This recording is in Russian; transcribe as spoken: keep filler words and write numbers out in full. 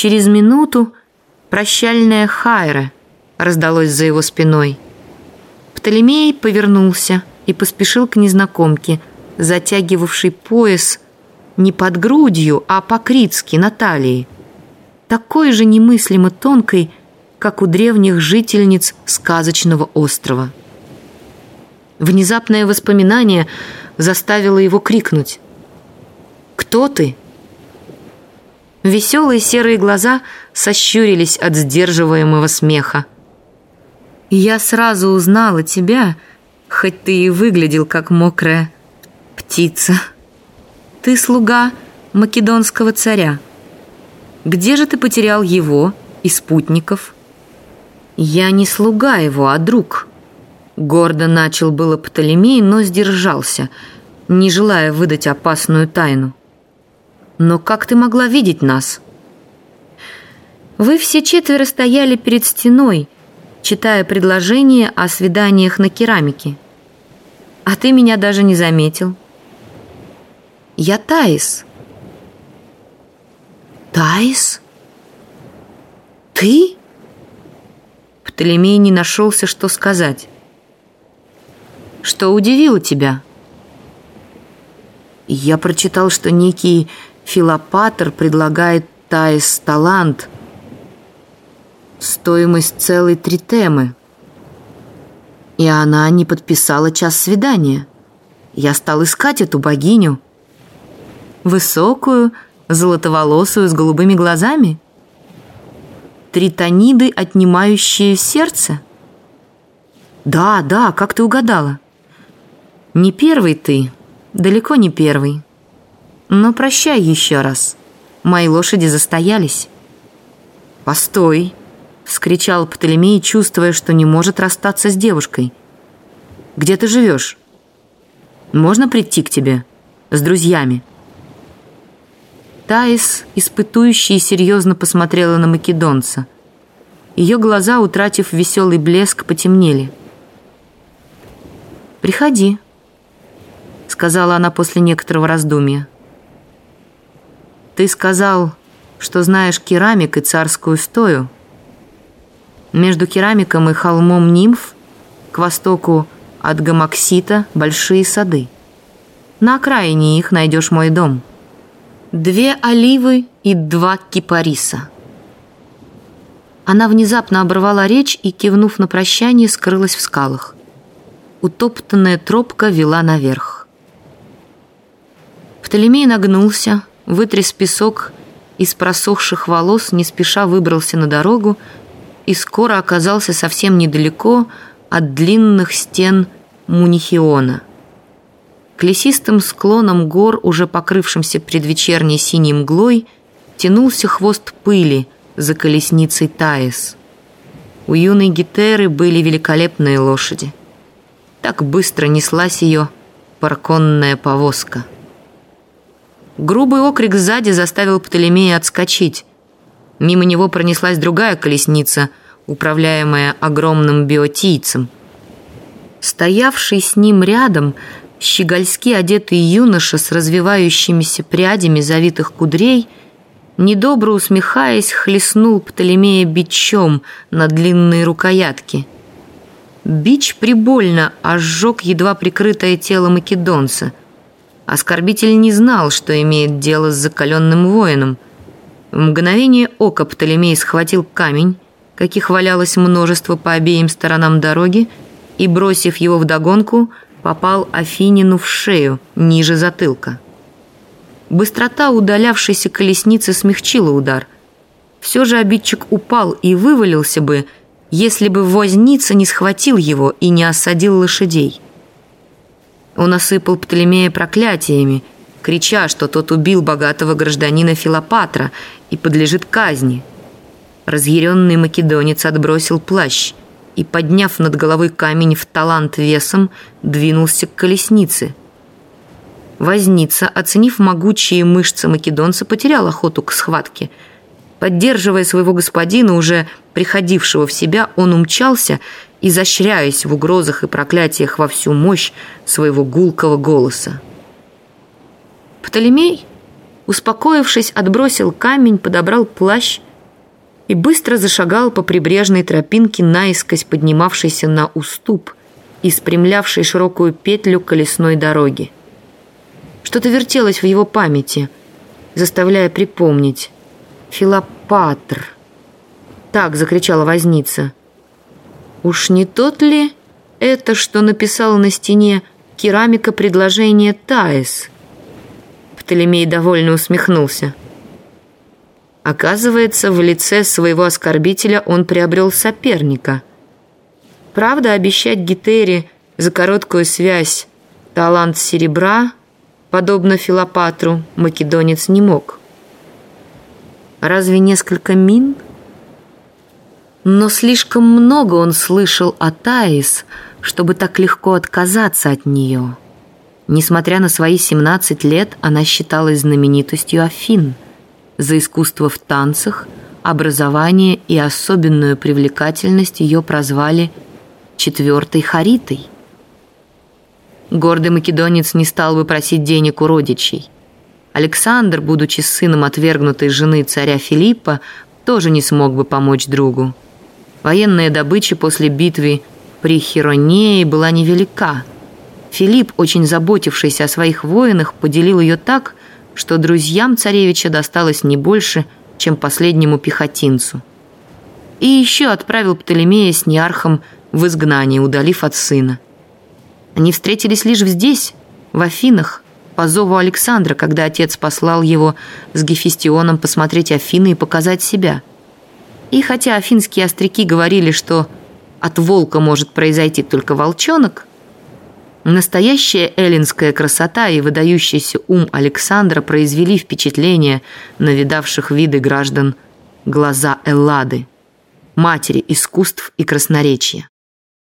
Через минуту прощальное «Хайре» раздалось за его спиной. Птолемей повернулся и поспешил к незнакомке, затягивавшей пояс не под грудью, а по-критски на талии, такой же немыслимо тонкой, как у древних жительниц сказочного острова. Внезапное воспоминание заставило его крикнуть: «Кто ты?» Веселые серые глаза сощурились от сдерживаемого смеха. «Я сразу узнала тебя, хоть ты и выглядел как мокрая птица. Ты слуга македонского царя. Где же ты потерял его и спутников?» «Я не слуга его, а друг». Гордо начал было Птолемей, но сдержался, не желая выдать опасную тайну. «Но как ты могла видеть нас?» «Вы все четверо стояли перед стеной, читая предложение о свиданиях на керамике. А ты меня даже не заметил». «Я Таис». «Таис? Ты?» Птолемей не нашелся, что сказать. «Что удивило тебя?» «Я прочитал, что некий Филопатр предлагает Таис талант, стоимость целой тритемы. И она не подписала час свидания. Я стал искать эту богиню. Высокую, золотоволосую, с голубыми глазами? Тритониды, отнимающие сердце? Да, да, как ты угадала? Не первый ты, далеко не первый. Но прощай еще раз. Мои лошади застоялись». «Постой!» — вскричал Птолемей, чувствуя, что не может расстаться с девушкой. «Где ты живешь? Можно прийти к тебе с друзьями?» Таис, испытующая, серьезно посмотрела на македонца. Ее глаза, утратив веселый блеск, потемнели. «Приходи», — сказала она после некоторого раздумья. «Ты сказал, что знаешь керамик и царскую стою. Между керамиком и холмом Нимф к востоку от Гамаксита большие сады. На окраине их найдешь мой дом. Две оливы и два кипариса». Она внезапно оборвала речь и, кивнув на прощание, скрылась в скалах. Утоптанная тропка вела наверх. Птолемей нагнулся, вытряс песок из просохших волос, не спеша выбрался на дорогу и скоро оказался совсем недалеко от длинных стен Мунихиона. К лесистым склонам гор, уже покрывшимся предвечерней синей мглой, тянулся хвост пыли за колесницей Таис. У юной Гетеры были великолепные лошади. Так быстро неслась ее парконная повозка. Грубый окрик сзади заставил Птолемея отскочить. Мимо него пронеслась другая колесница, управляемая огромным биотийцем. Стоявший с ним рядом щегольски одетый юноша с развивающимися прядями завитых кудрей, недобро усмехаясь, хлестнул Птолемея бичом на длинные рукоятки. Бич прибольно ожег едва прикрытое тело македонца. Оскорбитель не знал, что имеет дело с закаленным воином. В мгновение ока Птолемей схватил камень, каких валялось множество по обеим сторонам дороги, и, бросив его вдогонку, попал Афинину в шею, ниже затылка. Быстрота удалявшейся колесницы смягчила удар. Все же обидчик упал и вывалился бы, если бы возница не схватил его и не осадил лошадей. Он осыпал Птолемея проклятиями, крича, что тот убил богатого гражданина Филопатра и подлежит казни. Разъяренный македонец отбросил плащ и, подняв над головой камень в талант весом, двинулся к колеснице. Возница, оценив могучие мышцы македонца, потерял охоту к схватке. Поддерживая своего господина, уже приходившего в себя, он умчался, изощряясь в угрозах и проклятиях во всю мощь своего гулкого голоса. Птолемей, успокоившись, отбросил камень, подобрал плащ и быстро зашагал по прибрежной тропинке, наискось поднимавшейся на уступ и спрямлявшей широкую петлю колесной дороги. Что-то вертелось в его памяти, заставляя припомнить. «Филопатр!» — так закричала возница. «Уж не тот ли это, что написал на стене керамика предложение Таис?» Птолемей довольно усмехнулся. Оказывается, в лице своего оскорбителя он приобрел соперника. Правда, обещать Гетере за короткую связь талант серебра, подобно Филопатру, македонец не мог. Разве несколько мин? Но слишком много он слышал о Таис, чтобы так легко отказаться от нее. Несмотря на свои семнадцать лет, она считалась знаменитостью Афин за искусство в танцах, образование и особенную привлекательность ее прозвали «четвертой Харитой». Гордый македонец не стал бы просить денег у родичей. Александр, будучи сыном отвергнутой жены царя Филиппа, тоже не смог бы помочь другу. Военная добыча после битвы при Хиронее была невелика. Филипп, очень заботившийся о своих воинах, поделил ее так, что друзьям царевича досталось не больше, чем последнему пехотинцу. И еще отправил Птолемея с Неархом в изгнание, удалив от сына. Они встретились лишь здесь, в Афинах, по зову Александра, когда отец послал его с Гефестионом посмотреть Афины и показать себя. И хотя афинские остряки говорили, что от волка может произойти только волчонок, настоящая эллинская красота и выдающийся ум Александра произвели впечатление на видавших виды граждан глаза Эллады, матери искусств и красноречия.